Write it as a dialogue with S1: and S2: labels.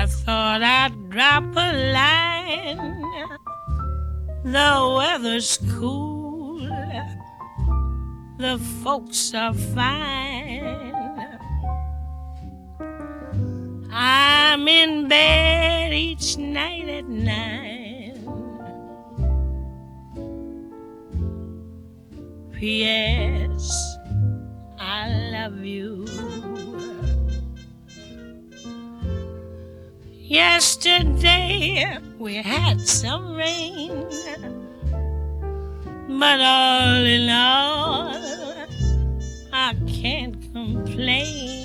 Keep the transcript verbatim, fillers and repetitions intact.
S1: thought I'd drop a line. The weather's cool, the folks are fine. I'm in bed each night at nine. P S. I love you. Yesterday we had some rain, but all in all I can't complain.